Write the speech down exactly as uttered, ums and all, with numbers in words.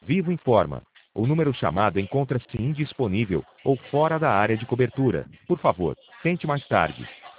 Vivo informa. O número chamado encontra-se indisponível ou fora da área de cobertura. Por favor, tente mais tarde.